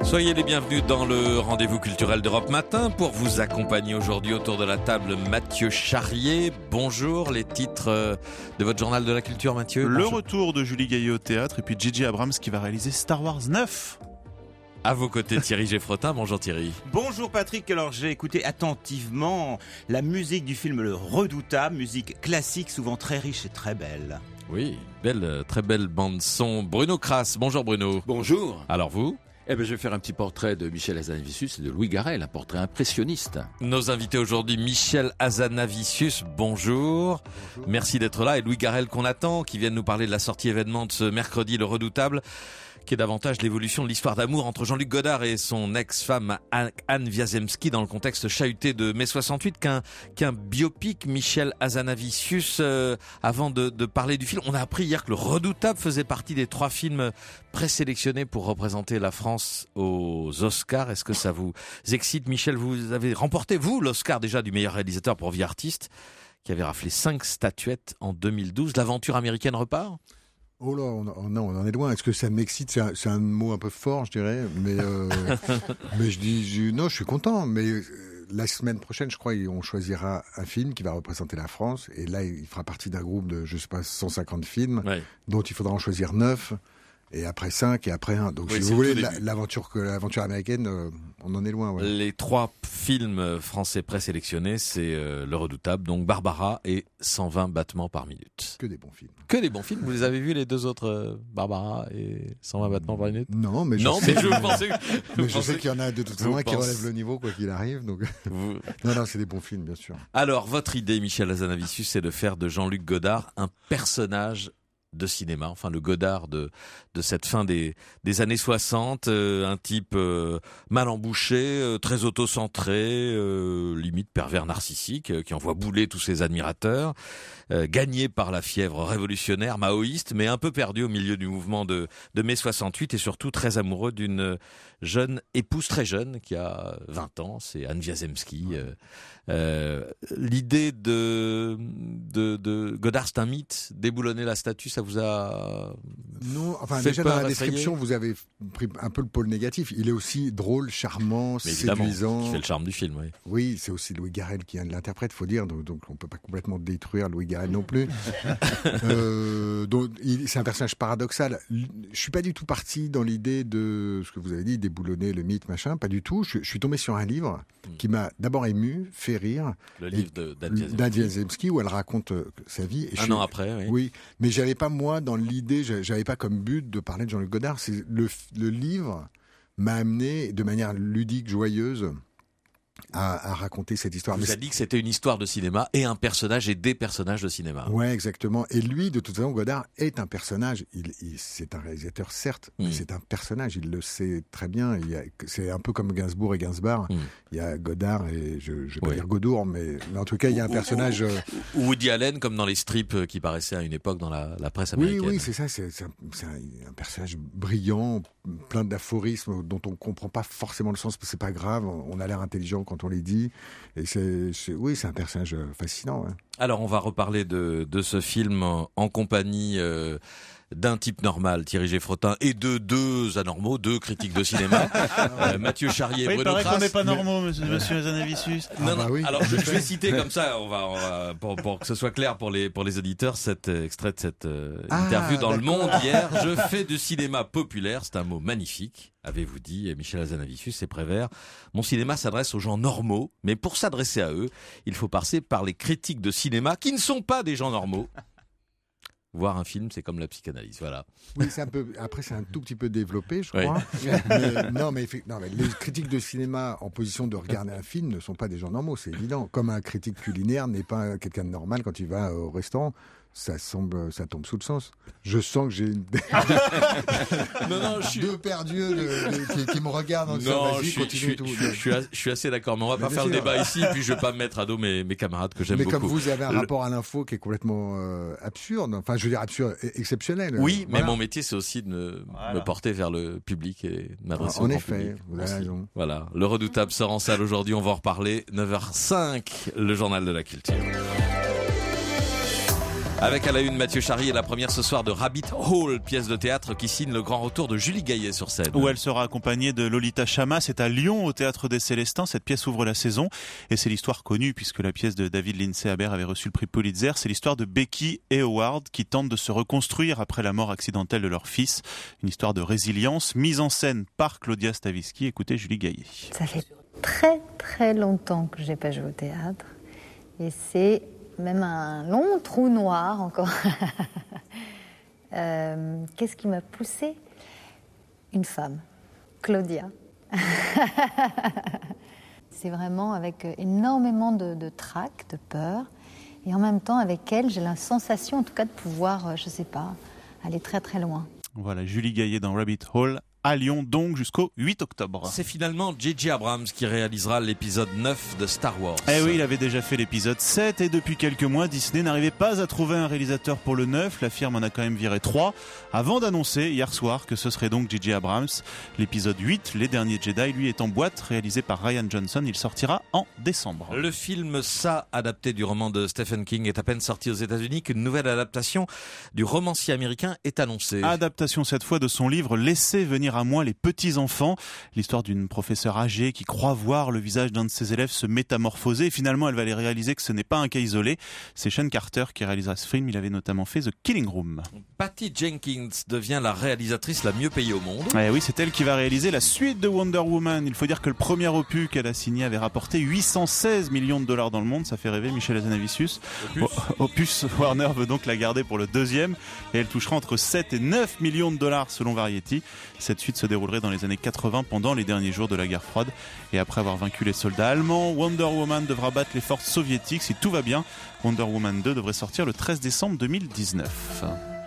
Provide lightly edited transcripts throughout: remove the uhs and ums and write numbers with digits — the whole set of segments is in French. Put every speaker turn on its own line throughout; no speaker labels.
Soyez les bienvenus dans le rendez-vous culturel d'Europe Matin. Pour vous accompagner aujourd'hui autour de la table, Mathieu Charrier. Bonjour, les titres de votre journal de la culture, Mathieu.
Le retour de Julie Gaillet au théâtre et puis J.J. Abrams qui va réaliser Star Wars 9.
À vos côtés, Thierry Geffrotin. Bonjour Thierry.
Bonjour Patrick. Alors j'ai écouté attentivement la musique du film Le Redoutable, musique classique, souvent très riche et très belle.
Oui, très belle bande son. Bruno Crass. Bonjour Bruno.
Bonjour.
Alors vous ?
Je vais faire un petit portrait de Michel Hazanavicius et de Louis Garrel, un portrait impressionniste.
Nos invités aujourd'hui, Michel Hazanavicius, bonjour. Merci d'être là. Et Louis Garrel qu'on attend, qui vient de nous parler de la sortie événement de ce mercredi, Le Redoutable, qui est davantage l'évolution de l'histoire d'amour entre Jean-Luc Godard et son ex-femme Anne Wiazemski dans le contexte chahuté de mai 68 qu'un biopic. Michel Hazanavicius, avant de parler du film, on a appris hier que Le Redoutable faisait partie des 3 films présélectionnés pour représenter la France aux Oscars. Est-ce que ça vous excite, Michel? Vous avez remporté, vous, l'Oscar déjà du meilleur réalisateur pour Vie artiste, qui avait raflé 5 statuettes en 2012. L'aventure américaine repart?
Oh là, on en est loin. Est-ce que ça m'excite? C'est un mot un peu fort, je dirais. Mais, mais non, je suis content. Mais la semaine prochaine, je crois, on choisira un film qui va représenter la France. Et là, il fera partie d'un groupe de, je sais pas, 150 films, dont il faudra en choisir 9. Et après 5 et après 1. Donc, si vous voulez, l'aventure américaine, on en est loin. Ouais.
Les 3 films français présélectionnés, c'est Le Redoutable, donc Barbara et 120 battements par minute.
Que des bons films.
Que des bons films. Vous les avez vus, les 2 autres, Barbara et 120 battements par minute?
Non, mais
je
sais qu'il y en a de toute façon qui relèvent le niveau, quoi qu'il arrive. Donc... Non, c'est des bons films, bien sûr.
Alors, votre idée, Michel Hazanavicius, c'est de faire de Jean-Luc Godard un personnage de cinéma, enfin le Godard de cette fin des années 60, un type mal embouché, très autocentré, limite pervers narcissique, qui envoie bouler tous ses admirateurs, gagné par la fièvre révolutionnaire maoïste, mais un peu perdu au milieu du mouvement de mai 68 et surtout très amoureux d'une jeune épouse très jeune qui a 20 ans, c'est Anne Wiazemski. L'idée de Godard, c'est un mythe, déboulonner la statue, ça vous a
déjà dans la description, vous avez pris un peu le pôle négatif. Il est aussi drôle, charmant, séduisant.
Qui fait le charme du film, oui.
Oui, c'est aussi Louis Garrel qui l'interprète, faut dire. Donc on peut pas complètement détruire Louis Garrel non plus. C'est un personnage paradoxal. Je suis pas du tout parti dans l'idée de ce que vous avez dit, déboulonner le mythe, machin. Pas du tout. Je suis tombé sur un livre qui m'a d'abord ému, fait rire.
Le livre
d'Anne Wiazemski où elle raconte sa vie. Et
un an après, oui.
Oui, mais j'avais pas, moi, dans l'idée, j'avais pas comme but de parler de Jean-Luc Godard. C'est le livre m'a amené de manière ludique, joyeuse, à raconter cette histoire.
Vous avez dit que c'était une histoire de cinéma et un personnage et des personnages de cinéma.
Ouais, exactement. Et lui, de toute façon, Godard est un personnage. C'est un réalisateur, certes, mais c'est un personnage. Il le sait très bien. C'est un peu comme Gainsbourg et Gainsbourg. Il y a Godard et je vais pas dire Godour, mais en tout cas, il y a un personnage.
Ou Woody Allen, comme dans les strips qui paraissaient à une époque dans la presse américaine.
Oui, c'est ça. C'est un personnage brillant, plein d'aphorismes dont on comprend pas forcément le sens, mais c'est pas grave. On a l'air intelligent quand on les dit. Et c'est un personnage fascinant. Ouais.
Alors, on va reparler de ce film en compagnie d'un type normal, Thierry Geffrotin, et de 2 anormaux, 2 critiques de cinéma, Mathieu Charrier et Bruno Crass.
Il paraît qu'on n'est pas normaux, monsieur Hazanavicius.
Non. Alors, je vais citer comme ça, on va pour que ce soit clair pour les auditeurs, cet extrait de cette interview dans Le Monde hier. Je fais du cinéma populaire, c'est un mot magnifique, avez-vous dit, Michel Hazanavicius et Prévert. Mon cinéma s'adresse aux gens normaux, mais pour s'adresser à eux, il faut passer par les critiques de cinéma qui ne sont pas des gens normaux. Voir un film, c'est comme la psychanalyse, voilà.
Oui, après, c'est un tout petit peu développé, je crois. Mais les critiques de cinéma en position de regarder un film ne sont pas des gens normaux, c'est évident. Comme un critique culinaire n'est pas quelqu'un de normal quand il va au restaurant. Ça tombe sous le sens. Je sens que j'ai deux perdus qui me regardent en disant vas-y, continue tout.
Je suis assez d'accord, mais on va pas faire le débat ici, puis je vais pas me mettre à dos mes camarades que j'aime beaucoup.
Mais comme vous avez un rapport à l'info qui est complètement absurde, enfin je veux dire absurde, exceptionnel.
Oui, mais mon métier c'est aussi de me porter vers le public et de m'adresser au grand public.
En effet, vous avez raison.
Voilà, Le Redoutable sort en salle aujourd'hui, on va en reparler. 9h05, le journal de la culture. Avec à la une Mathieu Charrier, la première ce soir de Rabbit Hole, pièce de théâtre qui signe le grand retour de Julie Gaillet sur scène.
Où elle sera accompagnée de Lolita Chama. C'est à Lyon, au Théâtre des Célestins. Cette pièce ouvre la saison. Et c'est l'histoire connue, puisque la pièce de David Lindsay Haber avait reçu le prix Pulitzer. C'est l'histoire de Becky et Howard qui tentent de se reconstruire après la mort accidentelle de leur fils. Une histoire de résilience, mise en scène par Claudia Stavisky. Écoutez Julie Gaillet.
Ça fait très très longtemps que je n'ai pas joué au théâtre. Et c'est même un long trou noir encore. Qu'est-ce qui m'a poussée ? Une femme, Claudia. C'est vraiment avec énormément de trac, de peur. Et en même temps, avec elle, j'ai la sensation, en tout cas, de pouvoir, je sais pas, aller très très loin.
Voilà, Julie Gaillet dans Rabbit Hole. À Lyon, donc, jusqu'au 8 octobre.
C'est finalement J.J. Abrams qui réalisera l'épisode 9 de Star Wars.
Eh oui, il avait déjà fait l'épisode 7 et depuis quelques mois, Disney n'arrivait pas à trouver un réalisateur pour le 9. La firme en a quand même viré 3 avant d'annoncer hier soir que ce serait donc J.J. Abrams. L'épisode 8, Les Derniers Jedi, lui est en boîte, réalisé par Rian Johnson. Il sortira en décembre.
Le film Ça, adapté du roman de Stephen King, est à peine sorti aux États-Unis qu'une nouvelle adaptation du romancier américain est annoncée.
Adaptation cette fois de son livre Laissez venir à moi les petits-enfants. L'histoire d'une professeure âgée qui croit voir le visage d'un de ses élèves se métamorphoser. Et finalement, elle va aller réaliser que ce n'est pas un cas isolé. C'est Sean Carter qui réalisera ce film. Il avait notamment fait The Killing Room.
Patty Jenkins devient la réalisatrice la mieux payée au monde.
Eh oui, c'est elle qui va réaliser la suite de Wonder Woman. Il faut dire que le premier opus qu'elle a signé avait rapporté 816 millions de dollars dans le monde. Ça fait rêver Michel Hazanavicius. Opus Warner veut donc la garder pour le deuxième. Et elle touchera entre 7 et 9 millions de dollars selon Variety. Cette suite se déroulerait dans les années 80 pendant les derniers jours de la guerre froide. Et après avoir vaincu les soldats allemands, Wonder Woman devra battre les forces soviétiques. Si tout va bien, Wonder Woman 2 devrait sortir le 13 décembre 2019.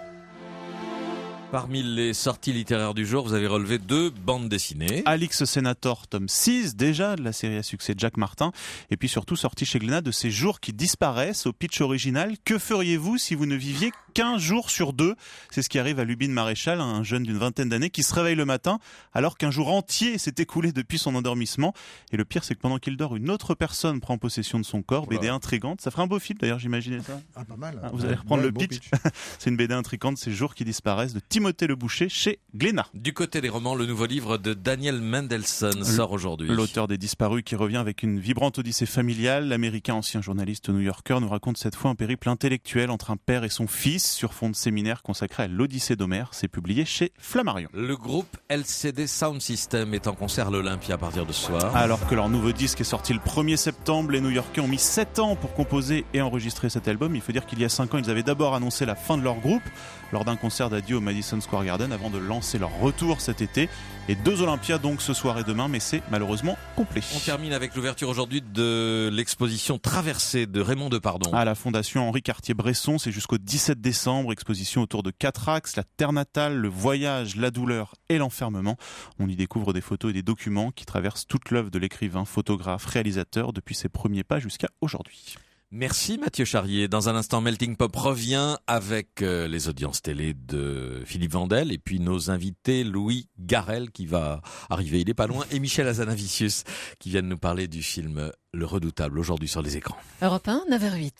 Parmi les sorties littéraires du jour, vous avez relevé 2 bandes dessinées.
Alix Senator, tome 6, déjà, de la série à succès de Jacques Martin. Et puis surtout, sorti chez Glénat de Ces jours qui disparaissent, au pitch original. Que feriez-vous si vous ne viviez qu'1 jour sur 2 ? C'est ce qui arrive à Lubin Maréchal, un jeune d'une vingtaine d'années qui se réveille le matin alors qu'un jour entier s'est écoulé depuis son endormissement. Et le pire, c'est que pendant qu'il dort, une autre personne prend possession de son corps. BD intrigante. Ça ferait un beau film, d'ailleurs, j'imaginais ça.
Ah, pas mal.
Vous allez reprendre le pitch. C'est une BD intrigante, Ces jours qui disparaissent, de Timothée Le Boucher chez Glénat.
Du côté des romans, le nouveau livre de Daniel Mendelsohn sort aujourd'hui.
L'auteur des Disparus qui revient avec une vibrante odyssée familiale. L'américain ancien journaliste new-yorker nous raconte cette fois un périple intellectuel entre un père et son fils sur fond de séminaire consacré à l'Odyssée d'Homère. C'est publié chez Flammarion.
Le groupe LCD Sound System est en concert à l'Olympia à partir de ce soir.
Alors que leur nouveau disque est sorti le 1er septembre, les New-Yorkais ont mis 7 ans pour composer et enregistrer cet album. Il faut dire qu'il y a 5 ans, ils avaient d'abord annoncé la fin de leur groupe lors d'un concert d'adieu au Madison Square Garden avant de lancer leur retour cet été. Et 2 Olympias donc ce soir et demain, mais c'est malheureusement complet.
On termine avec l'ouverture aujourd'hui de l'exposition Traversée de Raymond Depardon.
À la Fondation Henri Cartier-Bresson, c'est jusqu'au 17 décembre. Exposition autour de 4 axes, la terre natale, le voyage, la douleur et l'enfermement. On y découvre des photos et des documents qui traversent toute l'œuvre de l'écrivain, photographe, réalisateur depuis ses premiers pas jusqu'à aujourd'hui.
Merci Mathieu Charrier. Dans un instant, Melting Pop revient avec les audiences télé de Philippe Vandel et puis nos invités Louis Garrel qui va arriver, il est pas loin, et Michel Hazanavicius qui viennent nous parler du film Le Redoutable aujourd'hui sur les écrans.
Europe 1, 9h08.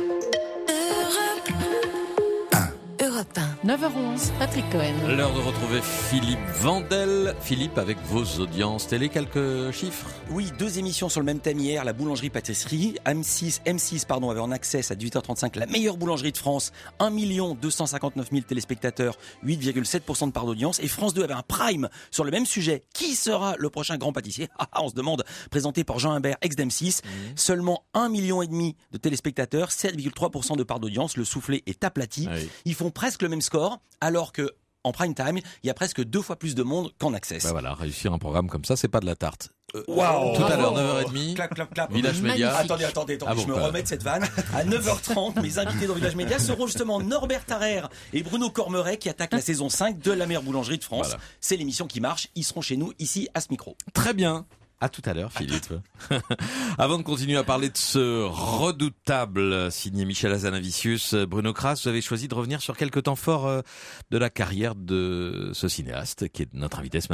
Europe 1, 9h11, Patrick Cohen.
L'heure de retrouver Philippe Vandel. Philippe, avec vos audiences télé, quelques chiffres ?
Oui, 2 émissions sur le même thème hier, la boulangerie-pâtisserie. M6 avait en access à 18h35 la meilleure boulangerie de France, 1 259 000 téléspectateurs, 8,7% de part d'audience. Et France 2 avait un prime sur le même sujet. Qui sera le prochain grand pâtissier ? On se demande, présenté par Jean Imbert, ex d'M6. Seulement 1,5 million de téléspectateurs, 7,3% de part d'audience. Le soufflet est aplati. Oui. Ils font presque le même score, alors que en prime time, il y a presque 2 fois plus de monde qu'en access.
Bah voilà, réussir un programme comme ça, c'est pas de la tarte.
Wow.
Tout à l'heure, 9h30.
Clap.
Village Média.
Attendez, je me remets de cette vanne. À 9h30, mes invités dans Village Média seront justement Norbert Tarrer et Bruno Cormeret qui attaquent la saison 5 de La meilleure boulangerie de France. Voilà. C'est l'émission qui marche. Ils seront chez nous, ici, à ce micro.
Très bien. À tout à l'heure, Philippe. Avant de continuer à parler de ce redoutable signé Michel Hazanavicius, Bruno Kras, vous avez choisi de revenir sur quelques temps forts de la carrière de ce cinéaste qui est notre invité ce matin.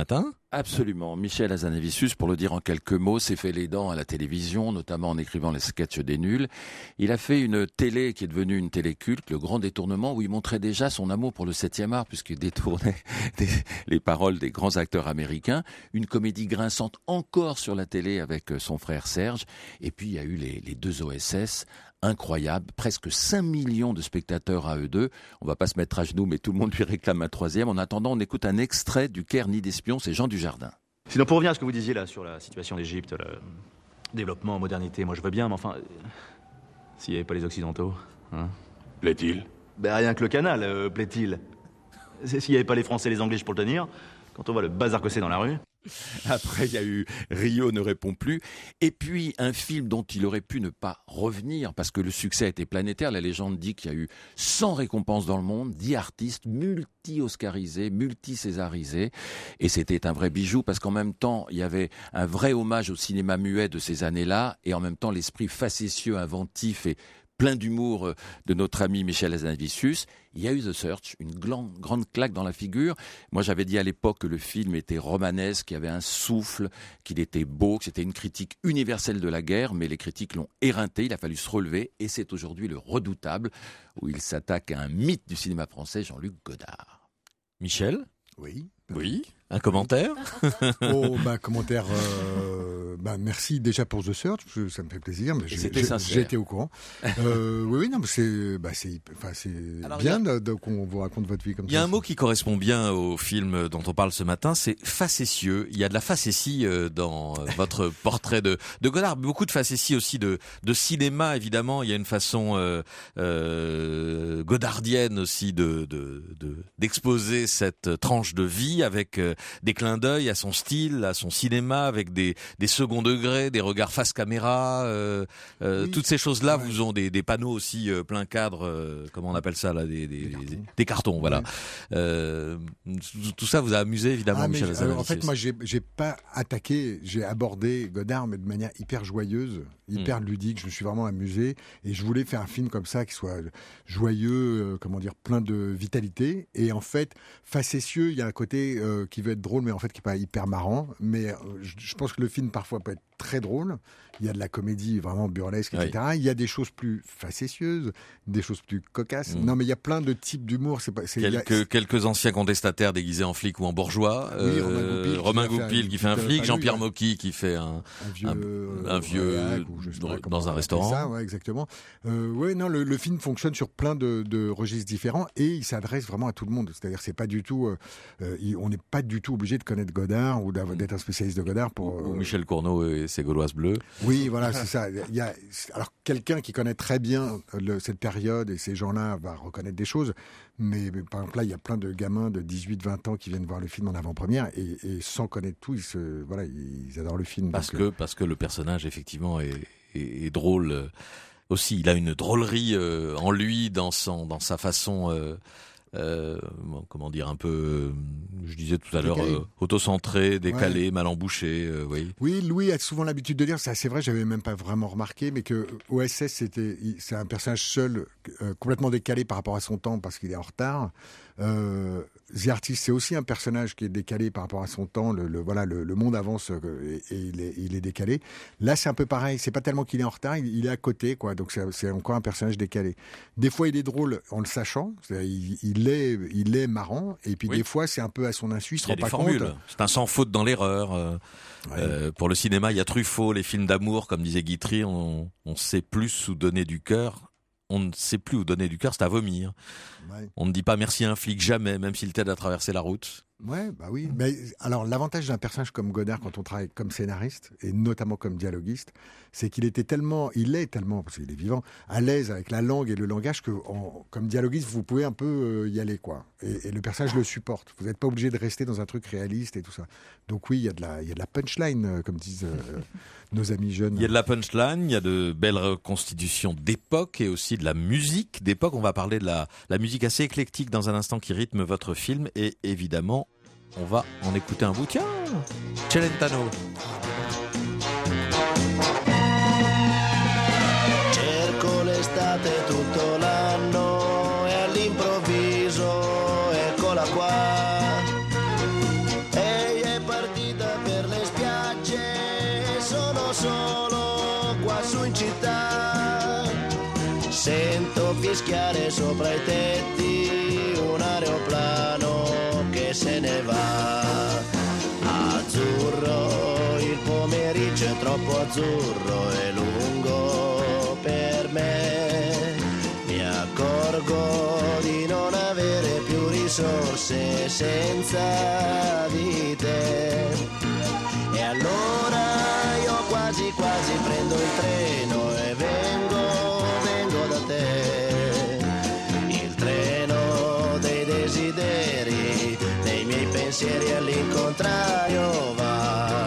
Absolument. Michel Hazanavicius, pour le dire en quelques mots, s'est fait les dents à la télévision, notamment en écrivant les sketchs des nuls. Il a fait une télé qui est devenue une télé culte, Le Grand Détournement, où il montrait déjà son amour pour le 7e art, puisqu'il détournait les paroles des grands acteurs américains. Une comédie grinçante encore sur la télé avec son frère Serge. Et puis il y a eu les deux OSS. Incroyable, presque 5 millions de spectateurs à eux deux. On va pas se mettre à genoux, mais tout le monde lui réclame un troisième. En attendant, on écoute un extrait du Caire Nid d'espion, c'est Jean Dujardin.
Sinon, pour revenir à ce que vous disiez là sur la situation d'Égypte, le développement, modernité, moi je veux bien, mais enfin, s'il n'y avait pas les Occidentaux, hein.
Plaît-il?
Ben rien que le canal, plaît-il. S'il n'y avait pas les Français et les Anglais pour le tenir, quand on voit le bazar que c'est dans la rue.
Après, il y a eu Rio ne répond plus. Et puis, un film dont il aurait pu ne pas revenir, parce que le succès a été planétaire. La légende dit qu'il y a eu 100 récompenses dans le monde, 10 artistes multi-oscarisés, multi-césarisés. Et c'était un vrai bijou, parce qu'en même temps, il y avait un vrai hommage au cinéma muet de ces années-là, et en même temps, l'esprit facétieux, inventif et plein d'humour de notre ami Michel Hazanavicius. Il y a eu The Search, une grande claque dans la figure. Moi, j'avais dit à l'époque que le film était romanesque, qu'il y avait un souffle, qu'il était beau, que c'était une critique universelle de la guerre, mais les critiques l'ont éreinté, il a fallu se relever, et c'est aujourd'hui Le Redoutable, où il s'attaque à un mythe du cinéma français, Jean-Luc Godard.
Michel?
Oui.
Oui. Un commentaire?
Commentaire. Merci déjà pour The Search, ça me fait plaisir. Mais
j'ai
été au courant. Oui, non, mais c'est bien qu'on vous raconte votre vie comme ça.
Il y a un mot qui correspond bien au film dont on parle ce matin, c'est facétieux. Il y a de la facétie dans votre portrait de Godard. Beaucoup de facétie aussi de cinéma, évidemment. Il y a une façon godardienne aussi d'exposer cette tranche de vie avec des clins d'œil à son style, à son cinéma, avec des second degrés, des regards face caméra, oui, toutes ces choses-là vous ont des panneaux aussi plein cadre, comment on appelle ça là, des cartons, voilà. Tout ça vous a amusé évidemment, Michel Hazanavicius.
En fait, moi j'ai pas attaqué, j'ai abordé Godard mais de manière hyper joyeuse, hyper ludique. Je me suis vraiment amusé et je voulais faire un film comme ça qui soit joyeux, plein de vitalité. Et en fait, facétieux, il y a un côté qui veut être drôle, mais en fait qui est pas hyper marrant. Mais je pense que le film parfois peut être très drôle. Il y a de la comédie vraiment burlesque, etc. Oui. Il y a des choses plus facétieuses, des choses plus cocasses. Non, mais il y a plein de types d'humour.
Quelques anciens contestataires déguisés en flics ou en bourgeois.
Oui,
Romain Goupil qui fait un flic, Jean-Pierre Mocky qui fait un vieux dans un restaurant.
Ça, ouais, exactement. Le film fonctionne sur plein de registres différents et il s'adresse vraiment à tout le monde. C'est-à-dire, c'est pas du tout, on n'est pas du tout obligé de connaître Godard ou d'être un spécialiste de Godard pour.
Ou Michel Cournot et ses Gauloises bleues.
Oui, voilà, c'est ça. Alors, quelqu'un qui connaît très bien cette période et ces gens-là va reconnaître des choses. Mais par exemple, là, il y a plein de gamins de 18-20 ans qui viennent voir le film en avant-première et sans connaître tout, ils adorent le film.
Parce que le personnage, effectivement, est drôle aussi. Il a une drôlerie en lui, dans sa façon... un peu, je disais tout à l'heure, autocentré, décalé, mal embouché, oui.
Oui, Louis a souvent l'habitude de dire, ça c'est vrai, j'avais même pas vraiment remarqué, mais que OSS c'est un personnage seul, complètement décalé par rapport à son temps parce qu'il est en retard. The Artist, c'est aussi un personnage qui est décalé par rapport à son temps. Le monde avance et il est décalé. Là, c'est un peu pareil. C'est pas tellement qu'il est en retard, il est à côté, quoi. Donc c'est encore un personnage décalé. Des fois, il est drôle en le sachant. Il est marrant. Et puis des fois, c'est un peu à son insu. Il se rend pas compte.
C'est un sans faute dans l'erreur. Pour le cinéma, il y a Truffaut, les films d'amour, comme disait Guitry, on sait plus où donner du cœur. On ne sait plus où donner du cœur, c'est à vomir. Ouais. On ne dit pas merci à un flic jamais, même s'il t'aide à traverser la route.
Ouais, bah oui. Mais alors, l'avantage d'un personnage comme Godard, quand on travaille comme scénariste, et notamment comme dialoguiste, c'est qu'il est tellement, parce qu'il est vivant, à l'aise avec la langue et le langage que, comme dialoguiste, vous pouvez un peu y aller, quoi. Et le personnage le supporte. Vous n'êtes pas obligé de rester dans un truc réaliste et tout ça. Donc oui, il y a de la punchline, comme disent nos amis jeunes.
Il y a de la punchline, il y a de belles reconstitutions d'époque et aussi de la musique d'époque. On va parler de la musique assez éclectique dans un instant qui rythme votre film et évidemment, on va en écouter un bout. Tiens, Celentano.
Cerco l'estate tutto l'anno e all'improvviso eccola qua. Ehi è partita. fischiare sopra i tetti un aeroplano che se ne va. Azzurro, il pomeriggio è troppo azzurro e lungo per me. Mi accorgo di non avere più risorse senza di te. E allora io quasi quasi prendo il treno e vengo da te. Il treno dei desideri, dei miei pensieri all'incontrario va.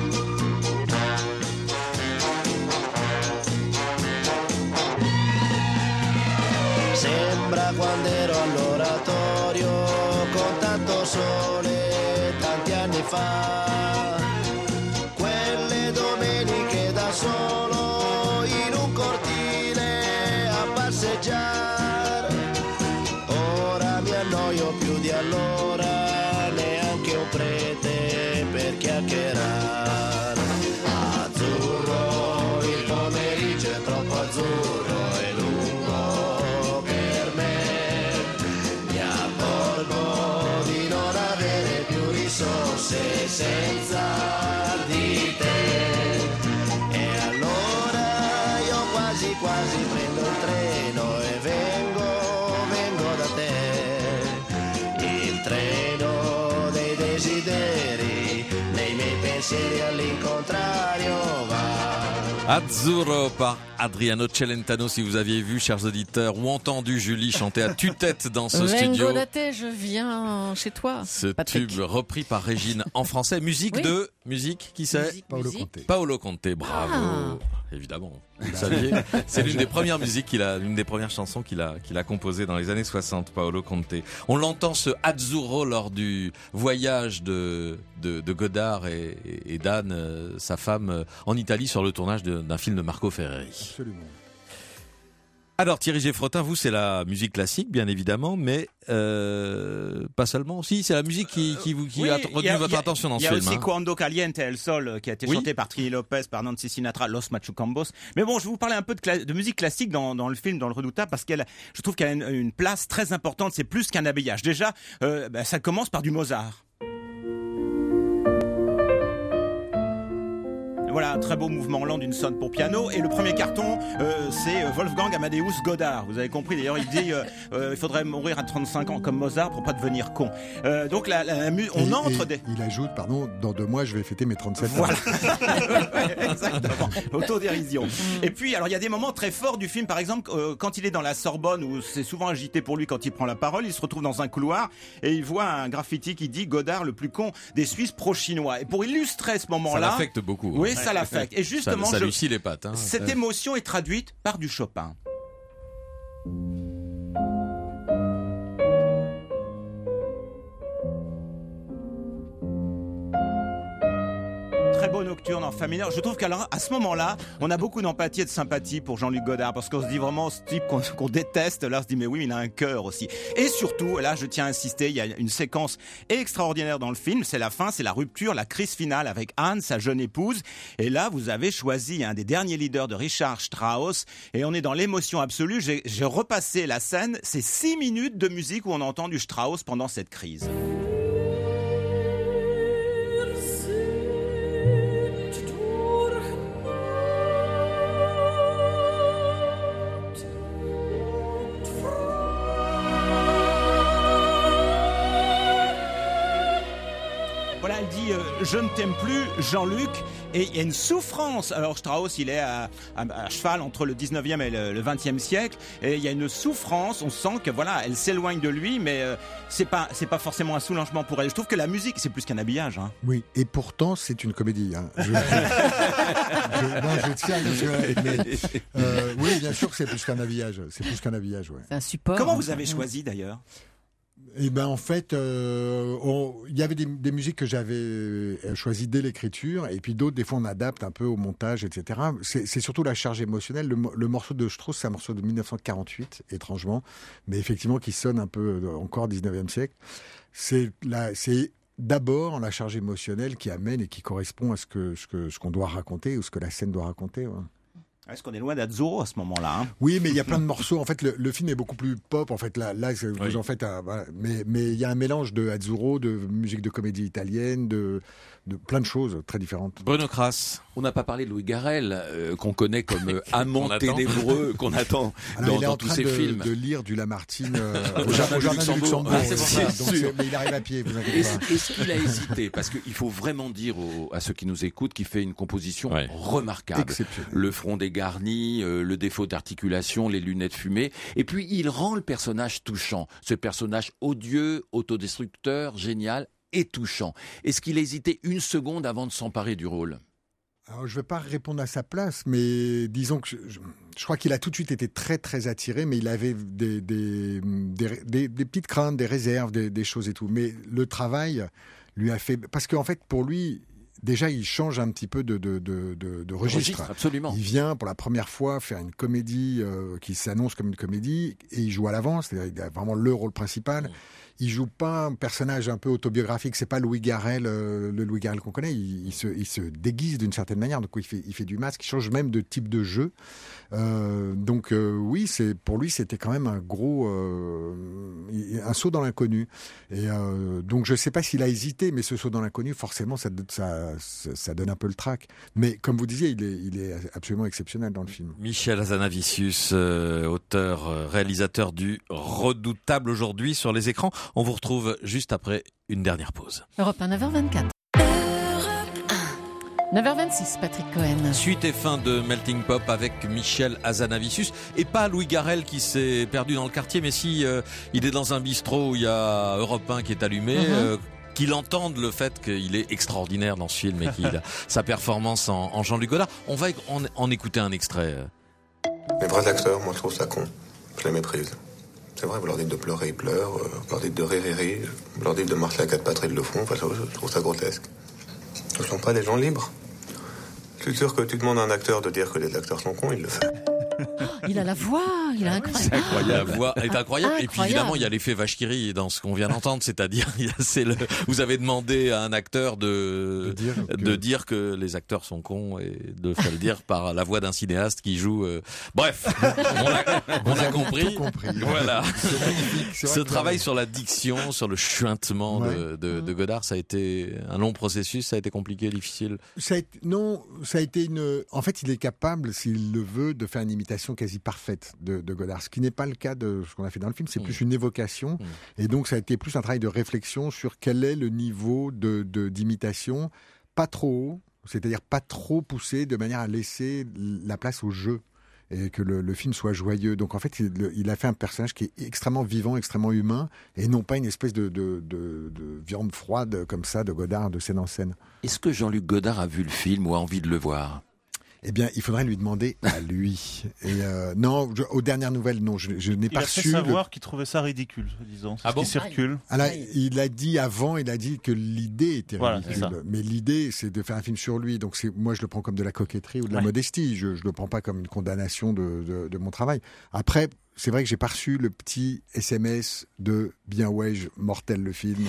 Sembra quando ero all'oratorio con tanto sole tanti anni fa, quelle domeniche da solo in un cortile a passeggiare. Ora mi annoio più di allora, neanche un prete per chiacchierare. Azzurro, il pomeriggio è troppo azzurro e lungo per me. Mi accorgo di non avere più risorse senza di te. E allora io quasi quasi prendo il treno e vengo da te. Il treno dei desideri, dei miei pensieri all'incontrario va.
Azzurro par Adriano Celentano, si vous aviez vu, chers auditeurs, ou entendu Julie chanter à tue-tête dans ce studio.
Vengo da te, je viens chez toi.
Ce
Patrick.
tube repris par Régine en français. Musique
Oui.
de... Musique, qui c'est?
Paolo Conte.
Paolo Conte, bravo. Évidemment, vous saviez. C'est l'une des premières musiques l'une des premières chansons qu'il a composées dans les années 60, Paolo Conte. On l'entend ce Azzurro lors du voyage de Godard et d'Anne, sa femme, en Italie sur le tournage d'un film de Marco Ferreri.
Absolument.
Alors Thierry Geffrotin, vous c'est la musique classique bien évidemment, mais pas seulement. Si, c'est la musique qui a retenu votre attention dans ce film.
Il y a aussi Cuando Caliente El Sol qui a été chanté par Trini Lopez, par Nancy Sinatra, Los Machucambos. Mais bon, je vais vous parler un peu de musique classique dans le film, dans Le Redoutable, parce je trouve qu'elle a une place très importante. C'est plus qu'un habillage. Déjà, ça commence par du Mozart. Voilà, un très beau mouvement lent d'une sonne pour piano. Et le premier carton, c'est Wolfgang Amadeus Godard. Vous avez compris, d'ailleurs, il dit il faudrait mourir à 35 ans comme Mozart pour pas devenir con. Donc on entre des...
Il ajoute, dans 2 mois, je vais fêter mes 37 ans.
Voilà. Exactement. Autodérision. Et puis, alors, il y a des moments très forts du film. Par exemple, quand il est dans la Sorbonne, où c'est souvent agité pour lui quand il prend la parole, il se retrouve dans un couloir et il voit un graffiti qui dit Godard, le plus con des Suisses pro-chinois. Et pour illustrer ce moment-là...
Ça l'affecte beaucoup.
Oui, ça l'affecte. Et justement,
ça lui scie les pattes.
Cette émotion est traduite par du Chopin. Très beau nocturne en fa mineur. Je trouve qu'à ce moment-là, on a beaucoup d'empathie et de sympathie pour Jean-Luc Godard, parce qu'on se dit vraiment, ce type qu'on déteste, là, on se dit mais oui, mais il a un cœur aussi. Et surtout, là, je tiens à insister, il y a une séquence extraordinaire dans le film, c'est la fin, c'est la rupture, la crise finale avec Anne, sa jeune épouse. Et là, vous avez choisi un des derniers leaders de Richard Strauss, et on est dans l'émotion absolue. J'ai repassé la scène, c'est 6 minutes de musique où on entend du Strauss pendant cette crise. Voilà, elle dit je ne t'aime plus, Jean-Luc. Et il y a une souffrance. Alors Strauss, il est à cheval entre le 19e et le 20e siècle. Et il y a une souffrance. On sent que voilà, elle s'éloigne de lui, mais c'est pas forcément un soulagement pour elle. Je trouve que la musique, c'est plus qu'un habillage. Hein.
Oui, et pourtant, c'est une comédie. Hein. Je tiens. Oui, bien sûr que c'est plus qu'un habillage. C'est plus qu'un habillage, ouais.
C'est un support.
Comment vous avez choisi d'ailleurs ?
Eh ben en fait, il y avait des musiques que j'avais choisies dès l'écriture, et puis d'autres, des fois, on adapte un peu au montage, etc. C'est surtout la charge émotionnelle. Le morceau de Strauss, c'est un morceau de 1948, étrangement, mais effectivement qui sonne un peu encore 19e siècle. C'est d'abord la charge émotionnelle qui amène et qui correspond à ce qu'on doit raconter ou ce que la scène doit raconter. Ouais.
Est-ce qu'on est loin d'Azzurro à ce moment-là, hein?
Oui, mais il y a plein de morceaux. En fait, le film est beaucoup plus pop. En fait, là, vous en faites voilà. Mais il y a un mélange de Azzurro, de musique de comédie italienne, de plein de choses très différentes.
Bruno Kras.
On n'a pas parlé de Louis Garrel, qu'on connaît comme amant ténébreux, qu'on attend dans tous ses films.
De lire du Lamartine au Jardin du Luxembourg.
C'est pour ça.
Mais il arrive à pied, vous inquiétez pas.
Est-ce qu'il a hésité? Parce qu'il faut vraiment dire à ceux qui nous écoutent qu'il fait une composition remarquable. Le front dégarni, le défaut d'articulation, les lunettes fumées. Et puis il rend le personnage touchant. Ce personnage odieux, autodestructeur, génial et touchant. Est-ce qu'il a hésité une seconde avant de s'emparer du rôle?
Alors, je ne vais pas répondre à sa place, mais disons que je crois qu'il a tout de suite été très très attiré, mais il avait des petites craintes, des réserves, des choses et tout. Mais le travail lui a fait... Parce qu'en fait, pour lui... Déjà, il change un petit peu de registre.
Absolument.
Il vient pour la première fois faire une comédie qui s'annonce comme une comédie et il joue à l'avance, c'est-à-dire il a vraiment le rôle principal. Il joue pas un personnage un peu autobiographique, c'est pas Louis Garrel, le Louis Garrel qu'on connaît. Il se déguise d'une certaine manière, donc il fait du masque, il change même de type de jeu. Oui, pour lui c'était quand même un saut dans l'inconnu. Et donc je sais pas s'il a hésité, mais ce saut dans l'inconnu, forcément, ça donne un peu le trac. Mais comme vous disiez, il est absolument exceptionnel dans le film.
Michel Hazanavicius, auteur, réalisateur du Redoutable aujourd'hui sur les écrans. On vous retrouve juste après une dernière pause.
Europe 1, 9h24. 9h26, Patrick Cohen.
Suite et fin de Melting Pop avec Michel Hazanavicius et pas Louis Garrel qui s'est perdu dans le quartier, mais si il est dans un bistrot où il y a Europe 1 qui est allumé, qu'il entende le fait qu'il est extraordinaire dans ce film et qu'il a sa performance en Jean-Luc Godard. On va en écouter un extrait.
Les vrais acteurs, moi je trouve ça con. Je les méprise. C'est vrai, vous leur dites de pleurer, ils pleurent. Vous leur dites de rire, ils rient. Vous leur dites de marcher à quatre pattes, ils le font. Enfin, je trouve ça grotesque. Ce ne sont pas des gens libres. Je suis sûr que tu demandes à un acteur de dire que les acteurs sont cons, il le fait.
Il a la voix, il a incroyable.
La voix est incroyable. Et puis évidemment, il y a l'effet vache qui rit dans ce qu'on vient d'entendre, c'est-à-dire, vous avez demandé à un acteur de dire que les acteurs sont cons et de faire le dire par la voix d'un cinéaste qui joue. Bref, on a compris. Voilà. Ce travail sur la diction, sur le chuintement de Godard, ça a été un long processus, ça a été compliqué, difficile.
Ça a été en fait, il est capable, s'il le veut, de faire une imitation quasi parfaite de Godard, ce qui n'est pas le cas de ce qu'on a fait dans le film, c'est plus une évocation, et donc ça a été plus un travail de réflexion sur quel est le niveau d'imitation, pas trop haut, c'est-à-dire pas trop poussé, de manière à laisser la place au jeu, et que le film soit joyeux. Donc en fait, il a fait un personnage qui est extrêmement vivant, extrêmement humain, et non pas une espèce de viande froide comme ça de Godard, de scène en scène.
Est-ce que Jean-Luc Godard a vu le film ou a envie de le voir?
Eh bien, il faudrait lui demander à lui. Et non, aux dernières nouvelles, non, je n'ai pas reçu.
Il a fait savoir qu'il trouvait ça ridicule, disons.
Ah bon?
Qui circule.
Alors, il a dit que l'idée était ridicule.
Ça.
Mais l'idée, c'est de faire un film sur lui. Donc, moi, je le prends comme de la coquetterie ou de la modestie. Je le prends pas comme une condamnation de mon travail. Après, c'est vrai que j'ai pas reçu le petit SMS de bien mortel le film.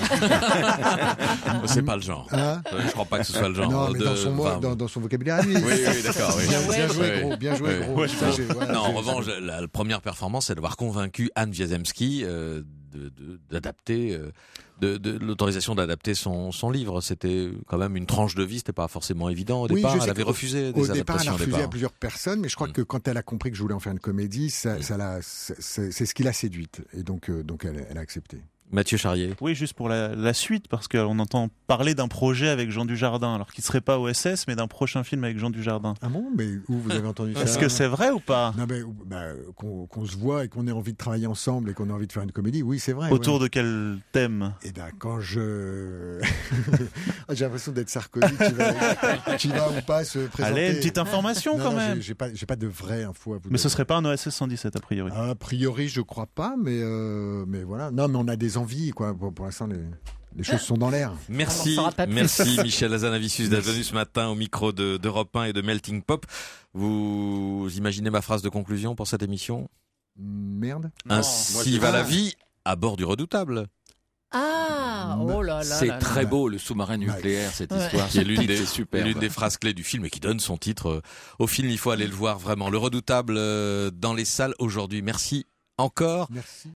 C'est pas le genre. Je crois pas que ce soit le genre.
Non, mais dans son vocabulaire à lui.
Oui, d'accord.
Bien joué, gros.
Non, en revanche, la première performance, c'est d'avoir convaincu Anne Wiesemski d'adapter, de l'autorisation d'adapter son livre. C'était quand même une tranche de vie, c'était pas forcément évident au départ. Elle avait refusé des adaptations.
Au départ, elle a refusé à plusieurs personnes, mais je crois que quand elle a compris que je voulais en faire une comédie, c'est ce qui l'a séduite. Et donc elle a accepté.
Mathieu Charrier.
Oui, juste pour la suite, parce qu'on entend parler d'un projet avec Jean Dujardin, alors qu'il ne serait pas OSS, mais d'un prochain film avec Jean Dujardin.
Ah bon? Mais où vous avez entendu ça?
Est-ce que c'est vrai ou pas?
Non, mais qu'on se voit et qu'on ait envie de travailler ensemble et qu'on ait envie de faire une comédie, oui, c'est vrai.
Autour de quel thème?
Eh bien, quand j'ai l'impression d'être Sarkozy, qui va ou pas se présenter.
Allez, une petite information quand même.
J'ai pas de vraie info à vous donner.
Mais ce serait pas un OSS 117 a priori?
A priori, je crois pas, mais voilà. Non, mais on a des envies, quoi. Pour l'instant, les choses sont dans l'air.
Merci Michel Hazanavicius d'être venu ce matin au micro d'Europe 1 et de Melting Pop. Vous imaginez ma phrase de conclusion pour cette émission?
Merde.
Ainsi va la vie à bord du Redoutable.
Ah Ah, oh là là.
C'est
là
très
là.
beau, le sous-marin nucléaire, cette
Ouais.
histoire.
Qui est
Ce titre, c'est superbe.
l'une des phrases clés du film et qui donne son titre au film. Il faut aller le voir vraiment. Le Redoutable dans les salles aujourd'hui. Merci encore.
Merci.